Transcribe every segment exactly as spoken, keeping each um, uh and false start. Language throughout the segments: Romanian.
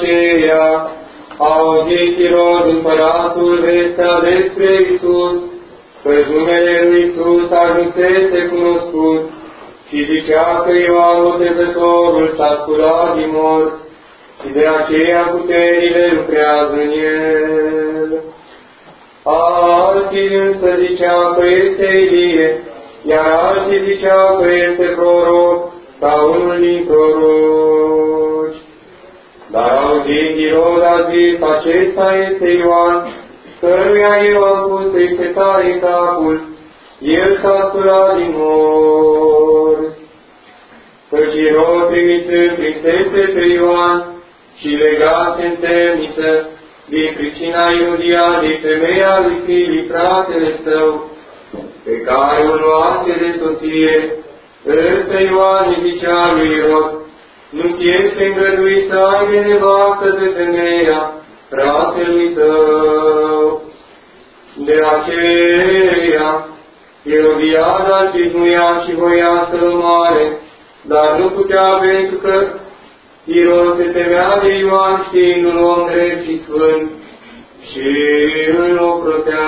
aceea a auzit Irod împăratul vestea despre Iisus, că numele lui Iisus ajunsese cunoscut, și zicea că Ioan Botezătorul s-a sculat din morți, și de aceea puterile lucrează în el. Alții însă ziceau că este Ilie, iar alții ziceau că este proroc, ca unul din proroci. Dar auzind Irod a zis, acesta este Ioan, căruia eu am pus să-i se taie capul, el s-a sculat din morți. Căci Irod, trimițând prin sese pe Ioan și legase în temniță, din pricina Irodiadei, femeia lui Filip, fratele său, pe care o luase de soție, însă Ioan îi zicea lui Irod, nu-ți este îngăduit să ai de nevastă pe femeia fratelui tău. De aceea, Irodiada îl pismuia și voia să-l omoare, dar nu putea, pentru că Irod se temea de Ioan, știindu-l om drept și sfânt, și îl ocrotea.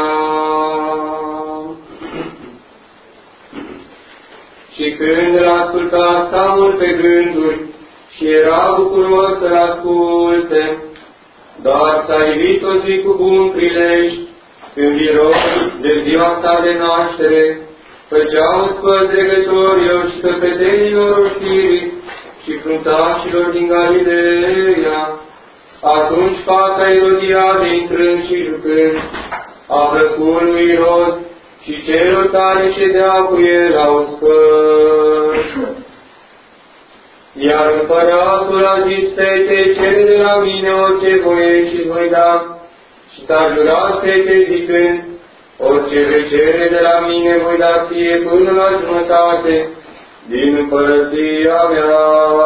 Și când îl asculta, sta mult pe gânduri și era bucuros să-l asculte, dar s-a ivit o zi cu bun prilej, când Irod, de ziua sa de naștere, făcea un spăl dregătorilor și căpetenilor oștirii și fruntașilor din Galileea. Atunci fata Irodiade, intrând și jucând, a plăcut lui Irod și celor care ședeau cu el au spăl. Iar împăratul a zis fetei, cere de la mine orice voiești și voi da. Și s-a jurat fetei zicând, orice vei cere de la mine voi da ție până la jumătate din împărăția mea.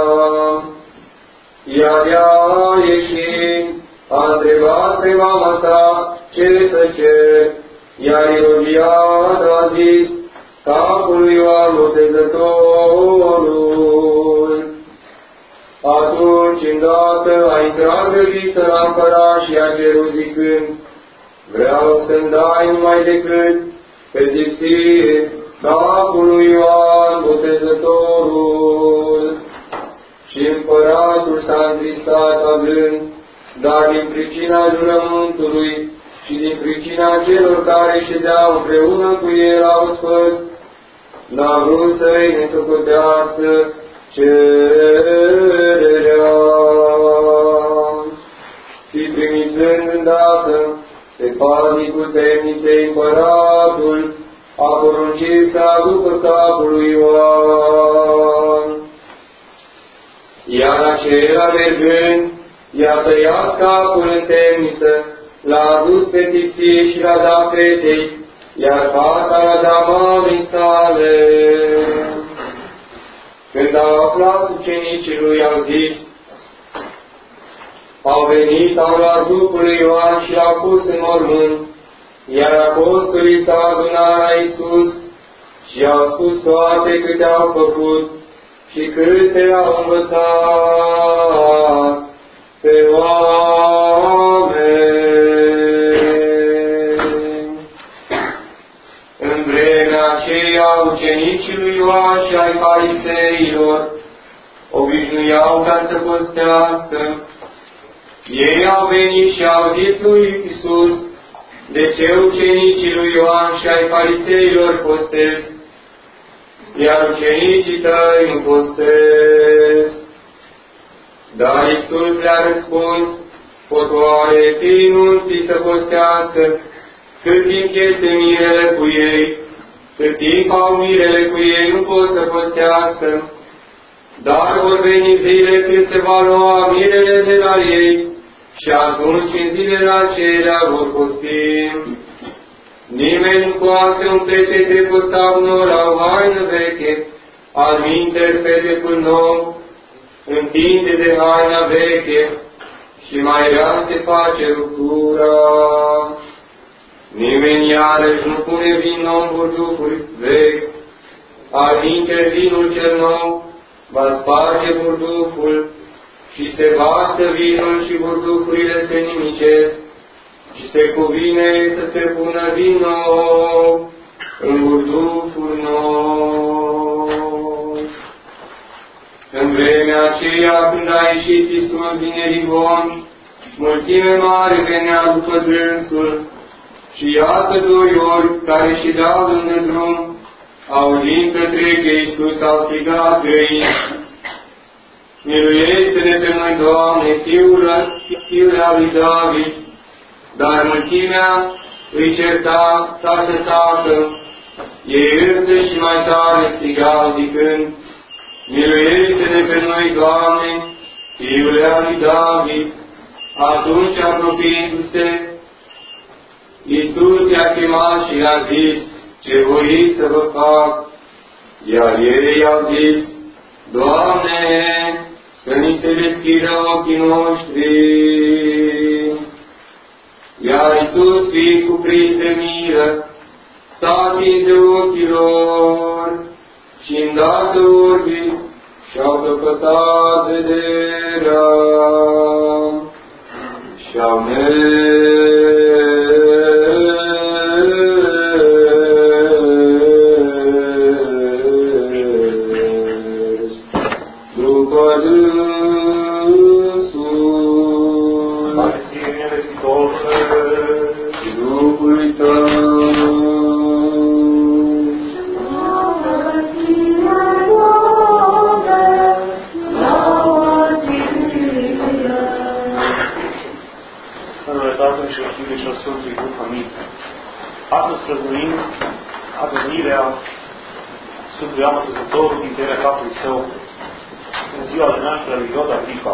Iar ea ieșind, a întrebat pe mama sa ce să cer, iar Irodiada a zis, capul lui Ioan Botezătorul. Atunci, îndată, a intrat grăbită la împărat și a cerut zicând, vreau să-mi dai numai decât pedepsire capul lui Ioan Botezătorul. Și împăratul s-a întristat având, dar din pricina jurământului și din pricina celor care ședeau împreună cu el au spus, n-a vrut să-i nesocotească cererea. Și trimițând îndată pe paznicul temniței împăratul, a poruncit să aducă capul lui Ioan. Iar acela mergând, i-a tăiat capul în temniță, l-a adus pe tipsie și l-a dat fetei, iar fata l-a dat mamei sale. Când au aflat ucenicii lui, au zis, au venit, au luat trupul lui Ioan și l-au pus în mormânt, iar apostolii s-au adunat la Iisus și au spus toate câte au făcut și câte au învățat pe oameni. În vremea aceea, ucenicii lui Ioan și ai fariseilor obișnuiau ca să postească. Ei au venit și au zis lui Iisus, de ce ucenicii lui Ioan și ai fariseilor postesc, iar ucenicii tăi nu postesc? Dar Iisus le-a răspuns, pot oare fi nunții să postească, cât timp este mirele cu ei, cât timp au mirele cu ei nu pot să postească, dar vor veni zile când se va lua mirele de la ei, și atunci în zilele acelea vor posti. Nimeni nu coase un petec de postav nou la o haină veche, alminteri petecul nou întinde de haina veche și mai rea se face ruptura. Nimeni iarăși nu pune vin nou în burdufuri vechi, alminteri vinul cel nou va sparge burduful și se varsă vinul și burducurile se nimicesc, și se cuvine să se pună vin nou în burducuri noi. În vremea aceea, când a ieșit Iisus din Ierihon, mulțime mare venea după dânsul, și iată doi ori care ședeau lângă drum, auzind că trece Iisus, au strigat grăind: Miluiește-ne pe noi, Doamne, Fiul, Fiul al lui David! Dar mulțimea îi certa ca să tacă. Ei însă și mai tare strigau zicând: Miluiește-ne pe noi, Doamne, Fiul al lui David! Atunci, apropiindu-se, Iisus i-a chemat și le-a zis: Ce voiți să vă fac? Iar ei i-au zis: Doamne, să ni se deschidă ochii noștri. Iar Iisus, fiind cuprins de milă, s-a atins de ochii lor și îndată orbii și-au căpătat vederea și-au mers după dânsul. Mare ție, Domnule, și Duhului Tău. Tatălui și Fiului și Sfântului Duh. Amin. Astăzi prăznuim adevenirea Sfântului Ioan Botezătorul din tăierea capului său în ziua de naștere a lui Irod Agripa.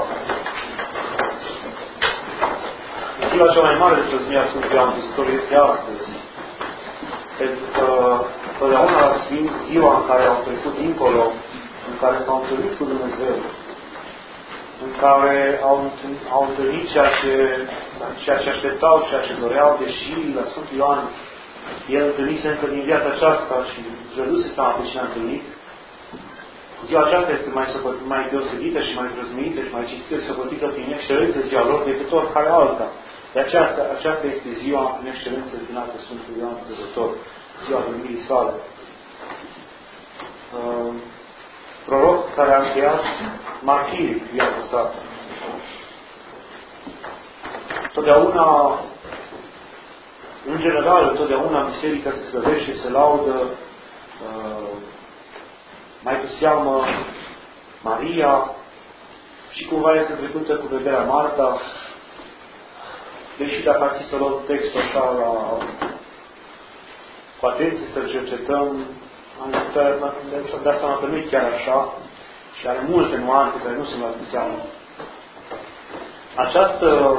În ziua cea mai mare de prăznuire a Sfântului Ioan Botezătorul este astăzi, pentru că totdeauna a fiind ziua în care au trecut dincolo, în care s-au întâlnit cu Dumnezeu, în care au, au întâlnit ceea ce, ceea ce așteptau, ceea ce doreau, deși la Sfântul Ioan el întâlnise încă din viața aceasta și văduse seama pe cine a întâlnit. Ziua aceasta este mai, mai deosebită și mai răzmuită și mai cinstită și socotită prin excelență ziua lor decât oricare alta. De aceasta, aceasta este ziua în excelență închinată Sfântul Ioan Botezător, ziua venirii sale. Uh, proroc care a încheiat martiric viața sa. Totdeauna, în general, totdeauna biserica se slăvește și se laudă uh, mai cu seamă Maria și cumva este trecută cu vederea Marta, deși dacă ar fi să luăm textul așa la, cu atenție să-l cercetăm, am putea da seama că nu e chiar așa și are multe nuanțe care nu se mai cu seamă. Această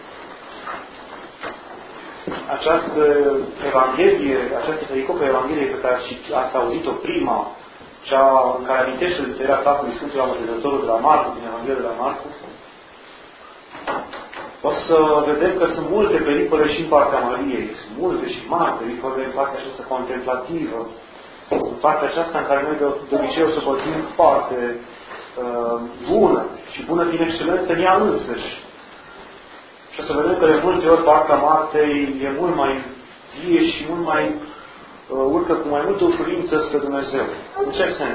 această Evanghelie, această pericopă Evanghelie pe care ați auzit-o prima, cea în care amintește de tăierea capului Sfântului Ioan Botezătorul de la Marcu, din Evanghelia de la Marcu, o să vedem că sunt multe pericole și în partea Mariei. Sunt multe și mari pericole în partea aceasta contemplativă, în partea aceasta în care noi de, de obicei o să vorbim foarte uh, bună și bună din excelență în ea însăși. Și o să vedem că de multe ori partea Martei e mult mai vie și mult mai uh, urcă cu mai multă ușurință spre Dumnezeu. În ce sens?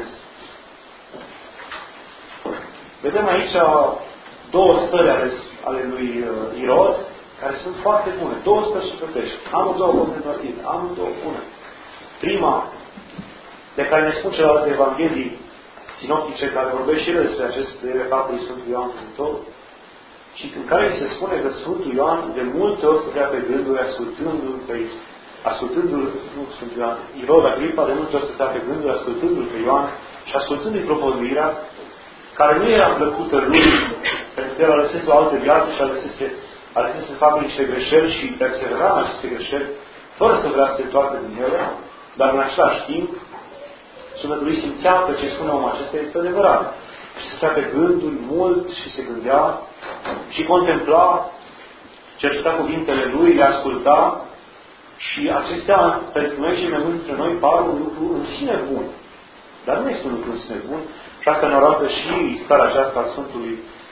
Vedem aici două stări ale, ale lui uh, Irod, care sunt foarte bune. Două stări sufletești. Amândouă contemplative. Amândouă bune. Prima, de care ne spun celelalte Evanghelii sinoptice, care vorbesc și ele despre acest capul Sfântului Ioan Botezătorul, și în care se spune că Sfântul Ioan de multe ori stătea pe gânduri, ascultându-l pe ascultându-l, nu Sfântul Ioan, Irod Agripa de multe ori stătea pe gânduri, ascultându-l pe Ioan și ascultându-i propovăduirea, care nu era plăcută lui, pentru că el alesese o altă viață și alesese, alesese să facă niște greșeli și persevera în aceste greșeli, fără să vrea să se întoarcă din ele, dar în același timp, sufletul lui simțea că ce spune omul acesta este adevărat. Și stătea pe gânduri mult și se gândea și contempla, cerceta cuvintele lui, le asculta și acestea, pentru noi și mai mult dintre noi, par un lucru în sine bun. Dar nu este un lucru în sine bun și asta ne arată și starea aceasta a Sfântului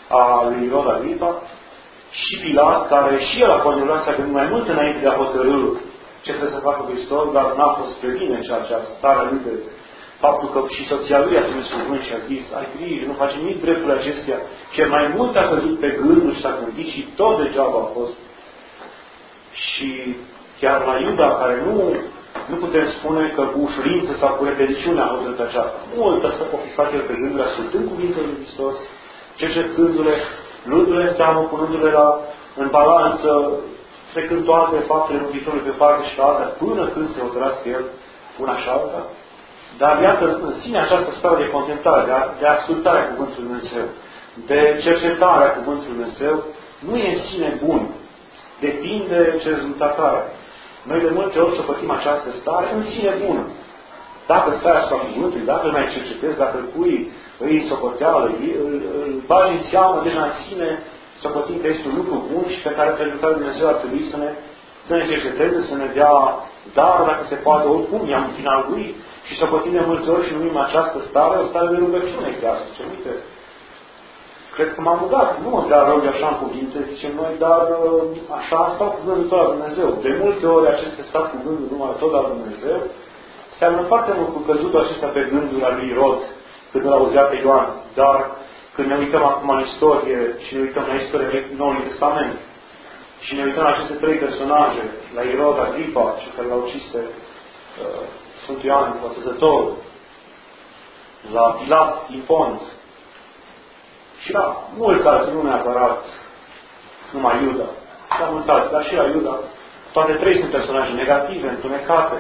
a lui Irod Agripa, și Pilat, care și el a conjurat să gândit mai mult înainte de a hotărâ ce trebuie să facă Hristos, dar n-a fost spre bine ceea ce a starea lui de faptul că și soția lui a trimis cuvânt și a zis, ai grijă, nu face nimic dreptul acestea. Cel mai mult a căzut pe gânduri și s-a gândit și tot degeaba a fost. Și chiar la Iuda, care nu, nu putem spune că cu ușurință sau cu repeziciune a hotărât aceasta. Mult a stat ofisat el pe gânduri, ascultând cuvintele lui Hristos, cercetându-le, luându-le în seamă, punându-le la, în balanță, trecând toate faptele Mântuitorului pe parte și pe alta, până când se hotărască el una și alta. Dar iată, în sine această stare de contemplare, de, a, de ascultare a Cuvântului Lui Dumnezeu, de cercetare a Cuvântului Lui Dumnezeu, nu e în sine bun. Depinde ce rezultat are. Noi de multe ori sopătim această stare în sine bună. Dacă stai asupra Cuvântului, dacă îl mai cercetezi, dacă îl pui, îi în socoteală, îl, îl, îl bagi în seamă, deja în sine socotim că este un lucru bun și pe care pentru care Dumnezeu ar trebui să ne, să ne cerceteze, să ne dea dar, dacă se poate, oricum, i-am în final lui, și socotim de multe ori și numim această stare o stare de rugăciune ecleasică. Uite, cred că m-am rugat, nu mă prea rog așa în cuvinte, zicem noi, dar așa stau cu gândul tot la Dumnezeu. De multe ori aceste stau cu gândul numai tot la Dumnezeu, seamănă foarte mult cu căzutul acesta pe gândul al lui Irod, când îl auzea pe Ioan. Dar când ne uităm acum în istorie și ne uităm la istoria Noului Testament și ne uităm la aceste trei personaje, la Irod, Agripa, cel care l-a ucis pe uh, Sfântul Ioan, Botezătorul, la Pilat din Pont și la mulți alții, nu neapărat numai Iuda, la mulți alții, dar și la Iuda, toate trei sunt personaje negative, întunecate,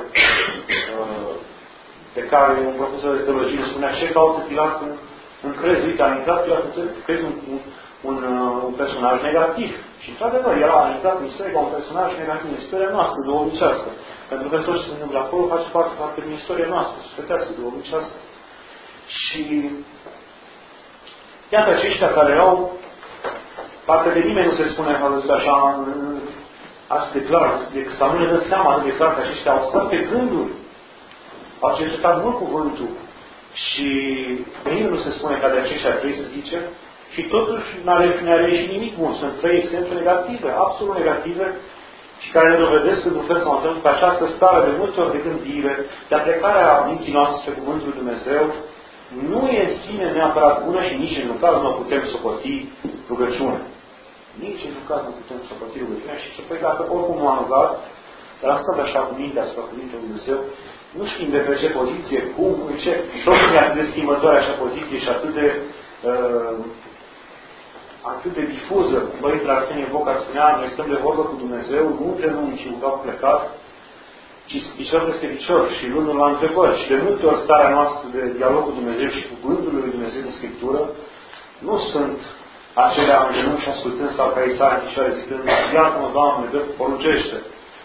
de care un profesor de teologie spunea ce caută Pilat în, în crez. Uite, a intrat Pilat în crez un, un, un, un personaj negativ. Și într-adevăr, el a intrat în istorie ca un personaj negativ în istoria noastră, duhovnicească. Pentru că tot ce se întâmplă acolo face parte, parte din istoria noastră, sufletească, duhovnicească. Și iată aceștia care au, parcă de nimeni nu se spune așa, așa de clar, sau nu ne dă seama atât de clar că aceștia au stat pe gânduri, au cercetat mult cuvântul și de nimeni nu se spune ca de aceștia trei să zice, și totuși n-a reieșit nimic bun. Sunt trei exemple negative, absolut negative, și care ne dovedesc că Dumnezeu s-a întâmplat că această stare de multe ori de gândire, de aplicarea minții noastre pe Cuvântul Lui Dumnezeu, nu e în sine neapărat bună și nici în caz nu putem socoti rugăciune. Nici în caz nu putem socoti rugăciunea și păi dacă oricum m-am rugat, dar am stat așa cu mintea asupra Cuvântului Lui Dumnezeu, nu știm de pe ce poziție, cum, în ce, și oricum e atât de schimbătoare așa poziție și atât de uh, atât de difuză. Părintele Arsenie Boca spunea, noi stăm de vorbă cu Dumnezeu, nu între nunci și cu plecat, ci picior peste picior și luându-l la întrebări. Și de multe ori starea noastră de dialog cu Dumnezeu și cu cuvântul lui Dumnezeu în Scriptură nu sunt acelea în genunchi și ascultând sau ca Isaia în picioare zicând, iată-mă, Doamne, dă, poruncește.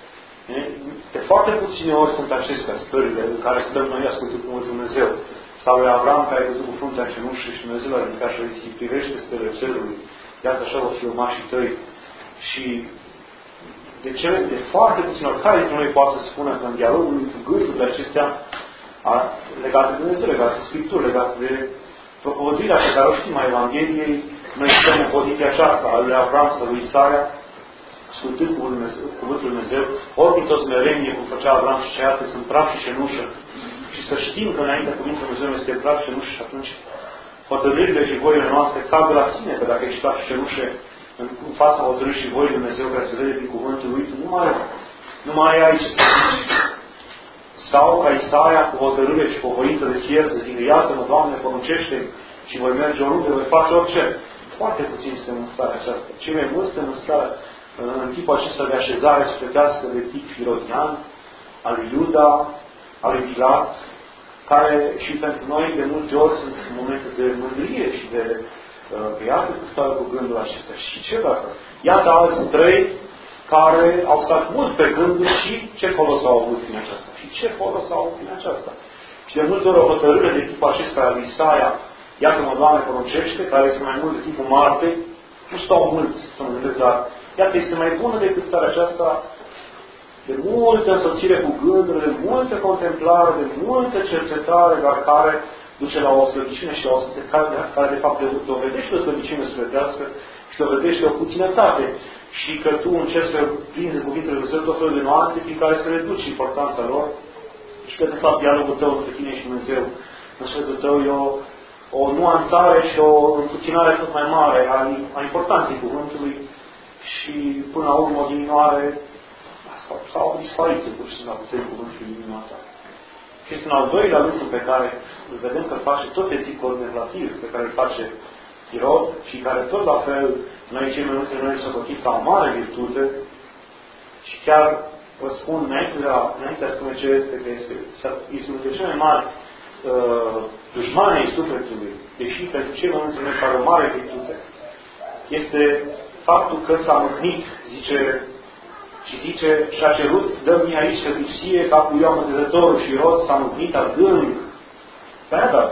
De foarte puține ori sunt acestea stările în care stăm noi ascultând cuvântul Dumnezeu. Sau lui Avram, care a văzut cu fruntea în cenușă și Dumnezeu l-a ridicat și a zis, privește stele cerului, iată așa vor fi urmașii tăi. Și de, cele, de foarte puține ori, care dintre noi poate să spună că în dialogul cu gândurile acestea legate de Dumnezeu, legate de Scriptură, legate de propovăduirea pe care o știm a Evangheliei, noi stăm în poziția aceasta a lui Avram sau lui Isaia, ascultând cuvântul Lui Dumnezeu, ori prin tot smerenie, cum făcea Avram și iată, sunt praf și cenușă. Și să știm că înaintea cuvântului Dumnezeu este praf și cenușă și atunci hotărârile și voile noastre cad de la sine, că dacă ești praf și cenușă în, în fața hotărârii și voii Dumnezeu care se vede din cuvântul Lui, nu mai, nu mai ai ce să zici. Sau ca Isaia cu hotărâre și cu o voință de fier să zică, iată-mă, Doamne, poruncește-mi și voi merge oriunde, voi face orice. Foarte puțin suntem în starea aceasta. Cei mai mulți suntem în starea, în tipul acesta de așezare sufletească de tip firodian, al lui Iuda, al lui Pilat, care și pentru noi de multe ori sunt momente de mândrie și de uh, iată că stau cu gândul acestea. Și ce dacă? Iată alți trei care au stat mult pe gânduri și ce folos au avut din aceasta. Și ce folos au avut din aceasta. Și de multe ori o hotărâre de tipul acesta al lui Isaia, iată-mă, Doamne, poruncește, care este mai mult de tipul Marte, nu stau mult să mă gândesc, dar iată, este mai bună decât starea aceasta de multă însoțire cu gândurile, de multă contemplare, de multă cercetare, dar care duce la o slăbiciune și la o care, care de fapt dovedește o slăbiciune sufletească și dovedește o puținătate și că tu încerci să prinzi în cuvintele Lui Dumnezeu tot felul de nuanțe prin care să reduci importanța lor și că de fapt dialogul tău între tine și Dumnezeu în sufletul tău e o, o nuanțare și o împuținare tot mai mare a, a importanței cuvântului și până la urmă o diminuare sau o dispariție pur și simplu la puterii cuvântului din inima ta. Și este un al doilea lucru pe care îl vedem că face tot eticul negativ pe care îl face Irod și care tot la fel noi cei mai multe noi să socotim ca o mare virtute și chiar vă spun înainte de a, înainte de a spune ce este, că este, este unul dintre cele mai mari uh, dușmanii sufletului, deși pentru cei mai multe noi care o mare virtute, este faptul că s-a mâhnit, zice și zice, și-a cerut, dă-mi aici că lipsie, ca cu Ioan Botezătorul și Irod s-a mâhnit adânc. Dar da,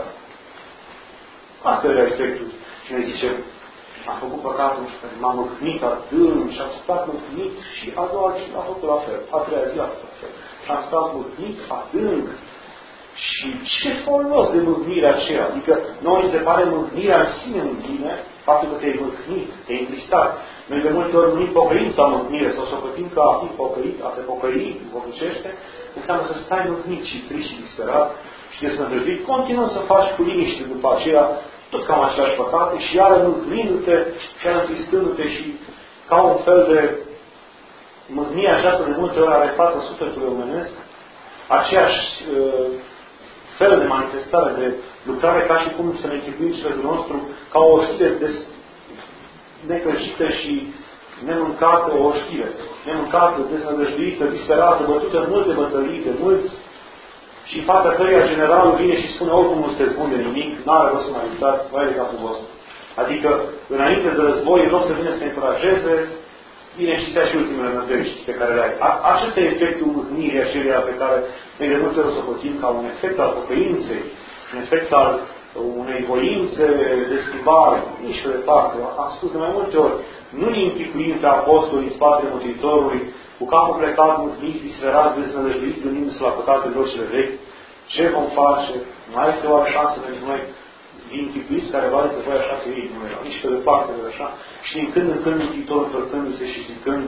asta era efectul. Și ne zice, am făcut păcatul și m-am mâhnit adânc și am stat mâhnit și a doua zi a făcut la fel, a treia zi a făcut la fel. Și am stat mâhnit adânc. Și ce folos de mâhnirea aceea? Adică noi se pare mâhnirea în sine în bine, faptul că te-ai mâhnit, te-ai întristat. Noi de multe ori numim pocăința mâhnire, sau socotim că a fi pocăit, a te pocăi, duhovnicește, înseamnă să stai mâhnit și trist și disperat și desnădăjduit, continuăm să faci cu liniște după aceea, tot cam aceleași păcate și iară mâhnindu-te și iară întristându-te și ca un fel de mâhnie aceasta de multe ori are fața sufletului omenesc, aceeași uh, fel de manifestare de lucrare ca și cum să ne închipuim sufletul nostru ca o oștire de necăjită și nemâncată, o oștire. Nemâncată, deznădăjduită, disperată, bătută în multe bătălii, de mulți. Și în fața căreia generalul vine și spune oricum nu sunteți buni de nimic, n-are rost să mai luptați, vai de capul vostru. Adică, înainte de război, în loc să vină să te încurajeze, vine și ți-a și ultimele nădejdi pe care le ai. A, acesta e efectul mâhnirii acelea pe care noi de multe ori o să putem ca un efect al pocăinței, un efect al unei voințe de schimbare, nici pe departe. Am spus de mai multe ori, nu ne închipuim pe apostoli în spatele Mântuitorului, cu capul plecat, mâhniți, disferați, deznădăjduiți, gândindu-se la păcatele lor cele vechi. Ce vom face? Mai este o șansă pentru noi? Din închipuiți care vale că voi așa că ei nu erau, nici pe departe de așa. Și din când în când Mântuitorul întorcându-se și zicând,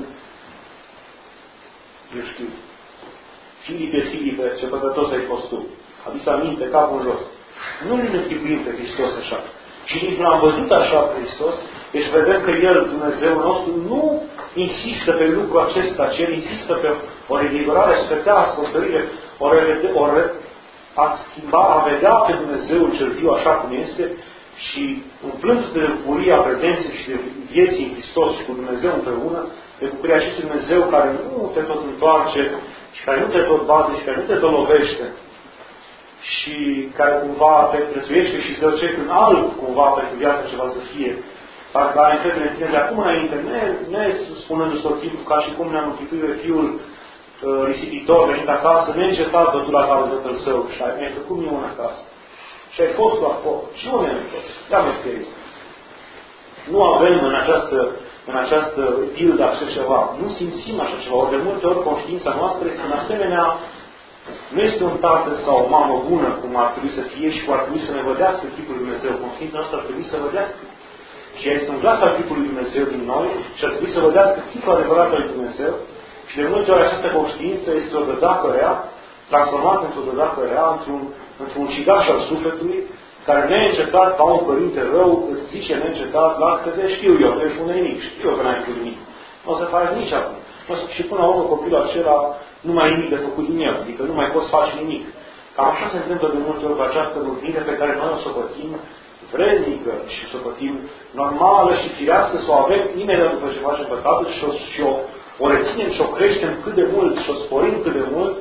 eu știu, Filipe, Filipe, ce păcătos ai fost tu. Adus aminte, capul în jos. Nu ne închipuim pe Hristos așa. Și nici nu am văzut așa pe Hristos. Deci vedem că El, Dumnezeu nostru, nu insistă pe lucrul acesta, ci El insistă pe o revigorare sufletească, o stărire, o, o a schimba, a vedea pe Dumnezeu cel viu așa cum este și umplându-se de bucuria prezenței și de vieții în Hristos și cu Dumnezeu împreună, de bucuria acestui Dumnezeu care nu te tot întoarce și care nu te tot bate și care nu te tot lovește, și care cumva te prețuiește și îți dă cec în alb cumva pentru viața ce va să fie. Parcă are încredere în tine de acum înainte, ne, ne spunându-ți tot timpul ca și cum ne-am închipuit pe fiul uh, risipitor venit acasă, neîncetat bătut la calul tatăl său și ai, mi-ai făcut mie una acasă. Și ai fost la foc. Și unde ai fost? Ia mă scrie. Nu avem în această, în această pildă așa ceva. Nu simțim așa ceva. Ori de multe ori conștiința noastră este în asemenea. Nu este un tată sau o mamă bună, cum ar trebui să fie și cum ar trebui să ne vădească chipul lui Dumnezeu. Conștiința noastră ar trebui să vădească. Și este un glas al chipului lui Dumnezeu din noi și ar trebui să vădească chipul adevărat al lui Dumnezeu. Și de multe ori această conștiință este o dădacă rea, transformată într-o dădacă rea, într-un, într-un ucigaș al sufletului, care neîncetat, ca un părinte rău, îți zice neîncetat, lasă-te, știu eu, tu ești un nimic, știu eu că n-ai făcut nimic. Nu o să faci nici acum. Și până la urmă copilul acela nu mai e nimic de făcut din el, adică nu mai poți face nimic. Cam așa se întâmplă de multe ori cu această mâhnire pe care noi o socotim vrednică și o socotim normală și firească, să o avem imediat după ce facem păcatul și, o, și o, o reținem și o creștem cât de mult și o sporim cât de mult,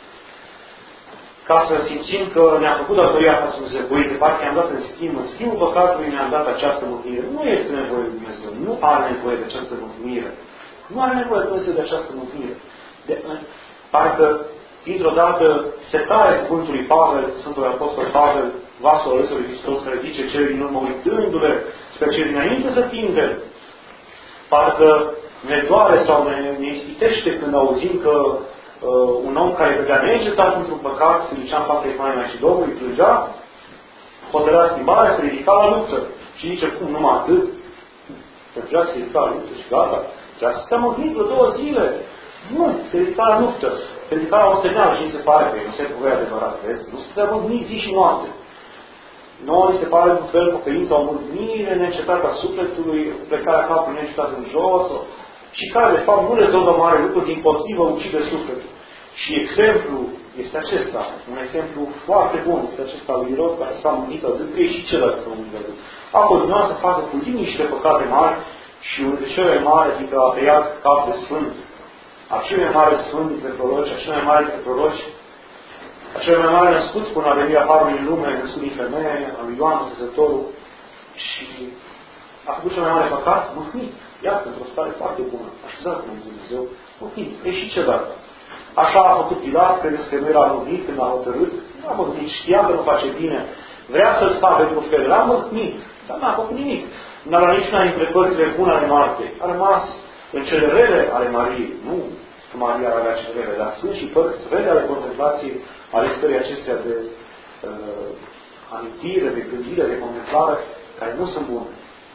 ca să simțim că ne-a făcut datoria față de Dumnezeu. Uite, parcă i-am dat în schimb, în schimbul păcatului ne-am dat această mâhnire. Nu este nevoie de Dumnezeu, nu are nevoie de această mâhnire. Nu are nevoie de Dumnezeu de această mâhnire. De, parcă, dintr-o dată, se tare cuvântul lui Pavel, Sfântul Apostol Pavel, vasul ales lui Hristos, care zice cele din urmă, uitându-le spre cele dinainte să tindem. Parcă ne doare sau ne, ne ispitește când auzim că uh, un om care vedea neîncetat într-un păcat, se ducea în fața Icoanei și Domnului, plângea, hotărea schimbarea, se ridica la luptă. Și zice, cum, numai atât? Trebuia să se ridica la luptă și gata. Trebuia să stea măgnit vreo două zile. Nu, se ridica la luptă. Se ridica la osteneală și îi se pare că nu se povei adevărat, vezi? Nu se stea măgnit zi și noapte. Noi se pare un fel pocăință, o mâhnire neîncetată a sufletului, plecarea capului neîncetat în jos, și care, de fapt, nu rezolvă mare lucru, din potrivă ucide sufletul. Și exemplu este acesta, un exemplu foarte bun, este acesta lui Irod, care s-a mânit atât că e și celălalt să mânit atât. A continuat să facă cu niște păcate mari și unul de cele mai mari, adică a tăiat cap de sfânt. A cel mai mare sfânt dintre proroci, a cel mai mare dintre proroci, a cel mai mare născut până a venit Harului în lume, născut din femeie, a lui Ioan Botezătorul, și a făcut cel mai mare păcat, mâhnit. Iată, într-o stare foarte bună, așezat în Dumnezeu, mâhnit. E și ce dacă? Așa a făcut Pilat, credeți că nu era mâhnit când a hotărât? Nu a mâhnit, știa că nu face bine. Vrea să-l scape cu fel, era mâhnit, dar n-a făcut nimic. N-a luat niciuna dintre părțile bune ale Martei. A rămas în cele rele ale Mariei. Nu că Maria avea cele rele, dar sunt și părți rele ale contemplației, ale stării acestea de uh, amintire, de gândire, de contemplare, care nu sunt bune.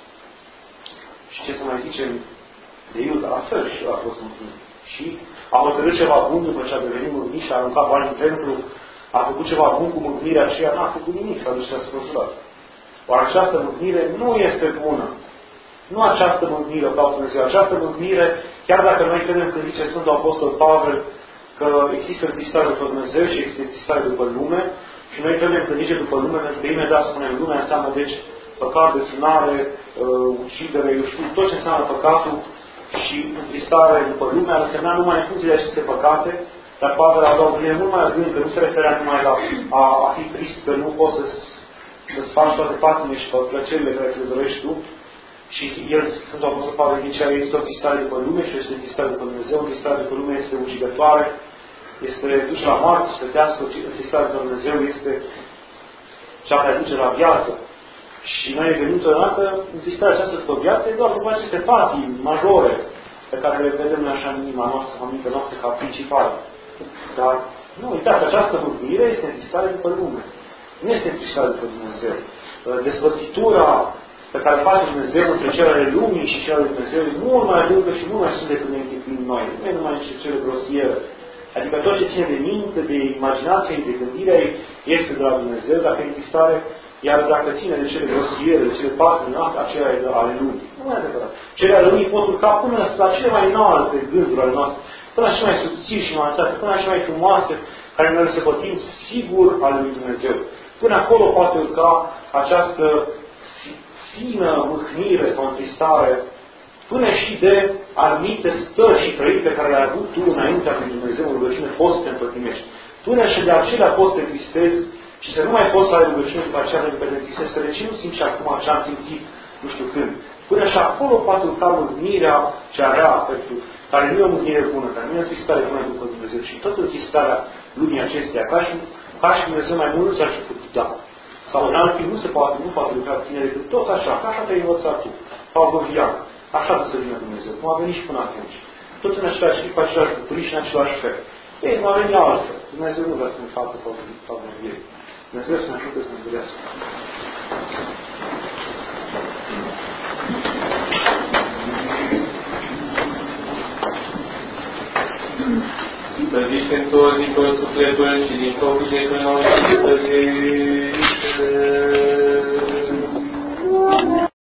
Și ce să mai zicem de Iuda, la fel și a fost mântuit. Și a hotărât ceva bun după ce a devenit mâhnit și a aruncat bani în templu, a făcut ceva bun cu mâhnirea aceea, n-a făcut nimic, s-a dus și a spăzurat. Oar această mâhnire nu este bună. Nu această mâhnire, ca Dumnezeu, această mâhnire, chiar dacă noi credem că zice Sfântul Apostol Pavel că există existare după Dumnezeu și există existare după lume, și noi credem că zice după lume, pentru că imediat spunem lumea înseamnă, deci, păcat, desunare, uh, ucidere, eu știu, tot ce înseamnă păcatul și întristare după lumea, ar însemna numai în funcție de aceste păcate, dar Pavel avea o gândire mult mai adâncă, nu se referea numai la a, a fi trist, că nu poți să, să-ți faci toate patimile și plăcerile care ți le dorești tu. Și el, Sfântul Apostol Pavel, zicea, există o întristare după lume și este o întristare după Dumnezeu, o întristare după lume este ucidătoare, este duce la moarte, sfătească, o întristare după Dumnezeu este cea care duce la viață. Și noi ne gândim totodată, întristarea aceasta după viață e doar după aceste patii majore pe care le vedem așa în inima noastră, în mintea noastră, ca principale. Dar, nu uitați, această mântuire este întristare după lume. Nu este întristare după Dumnezeu. Despărțitura pe care o face Dumnezeu între cele lumii și cele lui Dumnezeu e mult mai adâncă și mult mai sus decât ne închipuim noi. Nu e numai niște cele grosieră. Adică tot ce ține de minte, de imaginație, de gândire, este de la Dumnezeu, dacă e întristare, iar dacă ține de cele grosiere, de cele patru noastre, aceea e ale lumii. Nu e adevărat. Cele ale lumii pot urca până la cele mai înalte gânduri ale noastre, până la cele mai subțiri și nuanțate, până la cele mai frumoase, care noi le săpătim sigur al lui Dumnezeu. Până acolo poate urca această fină mâhnire sau întristare, până și de anumite stări și trăiri pe care le-ai avut tu înaintea lui Dumnezeu în rugăciune, poți să te împătimești. Până și de acelea poți să te tristezi și să nu mai poți să ai rugăciune după aceea pentru că te tristezi, că de ce nu simți și acum ce am simțit, nu știu când. Până și acolo poate urca mâhnirea cea rea, pentru care nu e o mâhnire bună, care nu e o întristare bună după Dumnezeu, ci tot întristarea lumii acesteia, ca și, ca și Dumnezeu mai mult ți-ar fi putut da. Sau în alt timp nu se poate, nu poate lucra cu tine decât tot așa, ca așa te-ai învățat tu, ca o găviacă. Așa să vină Dumnezeu, cum a venit și până atunci. Tot în același timp, același bucurii și în același fel. Ei, nu a venit altfel. Dumnezeu nu vrea să ne facă favoriere. Dumnezeu să ne ajute să ne înțelească. Să zicem toți din tot sufletul și din copii de noi să zice